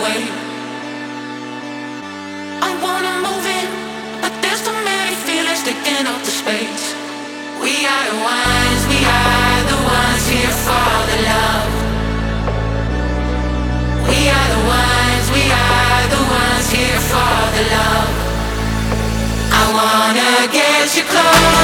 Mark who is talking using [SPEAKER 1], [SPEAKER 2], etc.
[SPEAKER 1] way. I wanna move in, but there's too many feelings taking up the space. We are the ones here for the love. We are the ones here for the love. I wanna get you close.